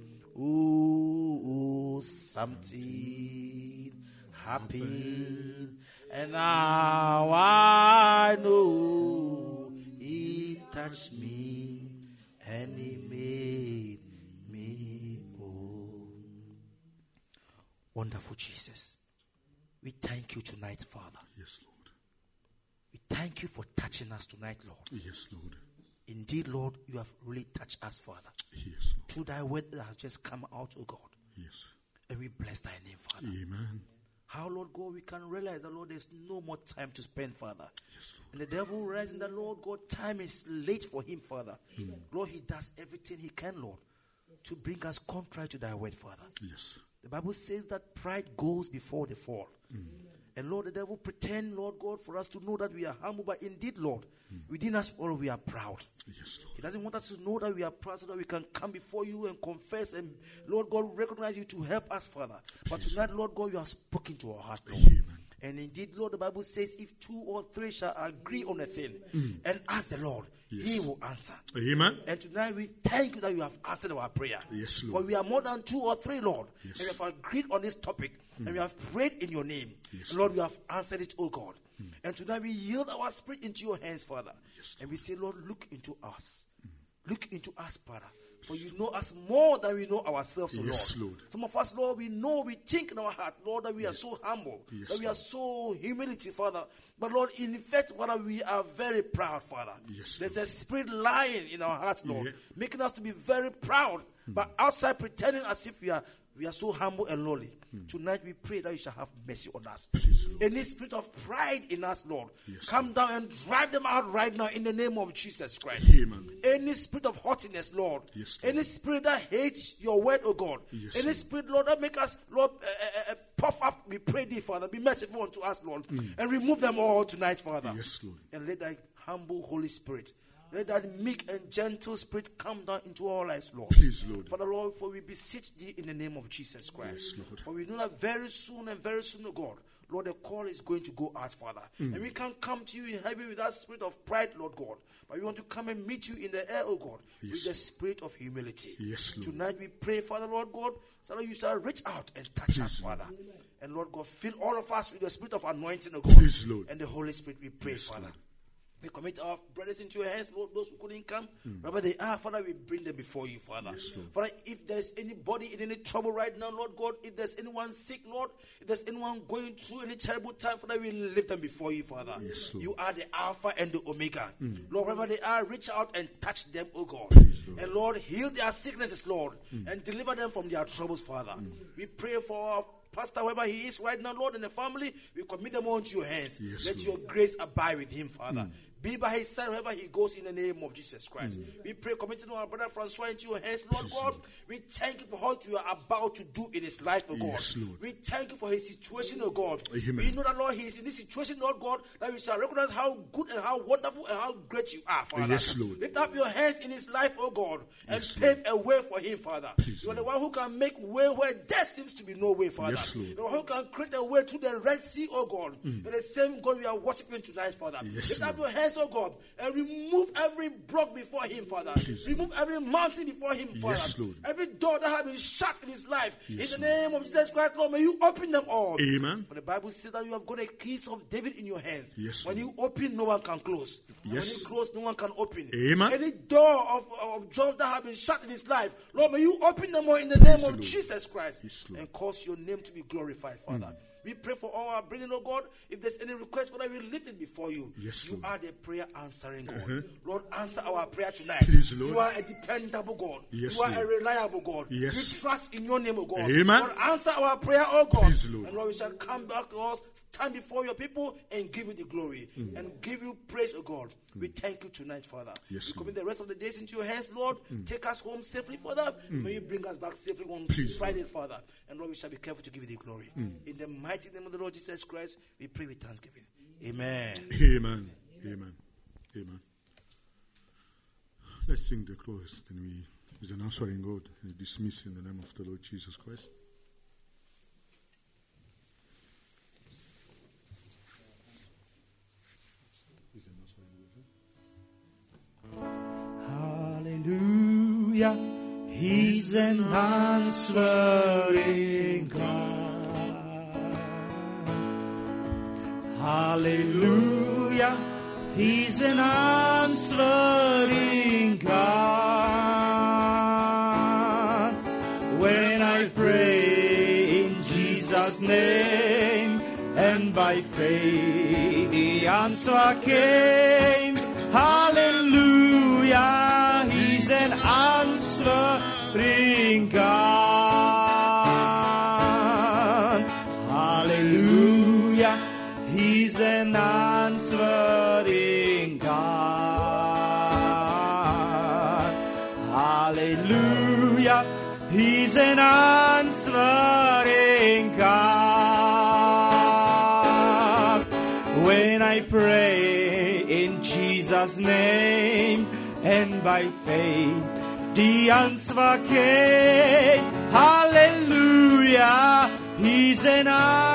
Oh, something happened. And now I know he touched me and he made me whole. Wonderful Jesus, we thank you tonight, Father. Yes, Lord. We thank you for touching us tonight, Lord. Yes, Lord. Indeed, Lord, you have really touched us, Father. Yes, Lord. Through thy word that has just come out, oh God. Yes. And we bless thy name, Father. Amen. How, Lord God, we can realize that, Lord, there's no more time to spend, Father. Yes, Lord. And the devil realizing that, Lord God, time is late for him, Father. Mm. Lord, he does everything he can, Lord, to bring us contrary to thy word, Father. Yes. The Bible says that pride goes before the fall. Mm. And Lord, the devil pretend, Lord God, for us to know that we are humble, but indeed, Lord, mm. within us all we are proud. Yes, Lord. He doesn't want us to know that we are proud so that we can come before you and confess and, Lord God, recognize you to help us, Father. But yes. tonight, Lord God, you have spoken to our heart, Lord. Amen. And indeed, Lord, the Bible says, if two or three shall agree on a thing mm. and ask the Lord, yes. he will answer. Amen. And tonight we thank you that you have answered our prayer. Yes, Lord. For we are more than two or three, Lord. Yes. And we have agreed on this topic. Mm. And we have prayed in your name. Yes, and Lord, we have answered it, oh God. Mm. And tonight we yield our spirit into your hands, Father. Yes, and we say, Lord, look into us. Mm. Look into us, Father. For you know us more than we know ourselves, oh yes, Lord. Lord. Some of us, Lord, we know, we think in our heart, Lord, that we yes. are so humble, yes, that we are so humility, Father. But Lord, in fact, Father, we are very proud, Father. Yes, There's Lord. a spirit lying in our hearts, Lord, yeah. making us to be very proud, mm. but outside pretending as if we are we are so humble and lowly. Mm. Tonight we pray that you shall have mercy on us. Please, any spirit of pride in us, Lord, yes, come Lord. down and drive them out right now in the name of Jesus Christ. Amen. Any spirit of haughtiness, Lord, yes, Lord. any spirit that hates your word, oh God, yes, any Lord. spirit, Lord, that make us, Lord, uh, uh, uh, puff up, we pray thee, Father, be merciful unto us, Lord, mm. and remove them all tonight, Father. Yes, Lord. And let thy humble Holy Spirit, let that meek and gentle spirit come down into our lives, Lord. Please, Lord. Father, Lord, for we beseech thee in the name of Jesus Christ. Yes, Lord. For we know that very soon and very soon, oh God, Lord, the call is going to go out, Father. Mm. And we can't come to you in heaven with that spirit of pride, Lord God. But we want to come and meet you in the air, oh God, yes. with the spirit of humility. Yes, Lord. Tonight we pray, Father, Lord God, so that you shall reach out and touch Please, us, Father. Lord. And Lord God, fill all of us with the spirit of anointing, oh God. Please, Lord. And the Holy Spirit, we pray, yes, Father. Lord. We commit our brothers into your hands, Lord, those who couldn't come. Mm. Wherever they are, Father, we bring them before you, Father. Yes, Father, if there's anybody in any trouble right now, Lord God, if there's anyone sick, Lord, if there's anyone going through any terrible time, Father, we lift them before you, Father. Yes, you are the Alpha and the Omega. Mm. Lord, wherever they are, reach out and touch them, oh God. Please, Lord. And Lord, heal their sicknesses, Lord, mm. and deliver them from their troubles, Father. Mm. We pray for our pastor, wherever he is right now, Lord, and the family, we commit them all into your hands. Yes, Let Lord. your grace abide with him, Father. Mm. Be by his side wherever he goes in the name of Jesus Christ. Mm. We pray, committing our brother Francois into your hands, Lord yes, God. Lord. We thank you for what you are about to do in his life, oh God. Yes, Lord. We thank you for his situation, oh God. Amen. We know that, Lord, he is in this situation, Lord God, that we shall recognize how good and how wonderful and how great you are, Father. Yes, Lord. Lift up your hands in his life, oh God, and yes, pave a way for him, Father. Please, you are the Lord. one who can make way where there seems to be no way, Father. Yes, Lord. You are the one who can create a way through the Red Sea, oh God. Mm. And the same God we are worshiping tonight, Father. Yes, Lift up Lord. your hands, oh God, and remove every block before him, Father. Please, remove every mountain before him, Father. Yes, Lord. Every door that has been shut in his life. Yes, in the name of Jesus Christ, Lord, may you open them all. Amen. For the Bible says that you have got the keys of David in your hands. Yes, when Lord. you open, no one can close. Yes. When you close, no one can open. Amen. Any door of, of jobs that have been shut in his life, Lord, may you open them all in the name yes, of Lord. Jesus Christ. Yes, and cause your name to be glorified, Father. Mm. We pray for all our brethren, oh God. If there's any request, Father, we lift it before you. Yes, you Lord. are the prayer answering God. Uh-huh. Lord, answer our prayer tonight. Please, Lord. You are a dependable God. Yes, you are Lord. a reliable God. Yes. We trust in your name, oh God. Amen. Lord, answer our prayer, oh God. Please, Lord. And Lord, we shall come back to us, stand before your people, and give you the glory. Mm. And give you praise, oh God. Mm. We thank you tonight, Father. Yes, we commit Lord. the rest of the days into your hands, Lord. Mm. Take us home safely, Father. Mm. May you bring us back safely on Please, Friday, Lord. Father. And Lord, we shall be careful to give you the glory. Mm. In the mighty name of the Lord Jesus Christ, we pray with thanksgiving. Amen. Amen. Amen. Amen. Let's sing the chorus, then we is an answering God. We dismiss in the name of the Lord Jesus Christ. Hallelujah. He's an answering God. Hallelujah. He's an answering God. When I pray in Jesus' name, and by faith the answer came. Hallelujah. He's an answering God. Hallelujah. He's an answering God. Hallelujah. He's an answering God. When I pray in Jesus' name, and by faith the answer came. Hallelujah. He's an answering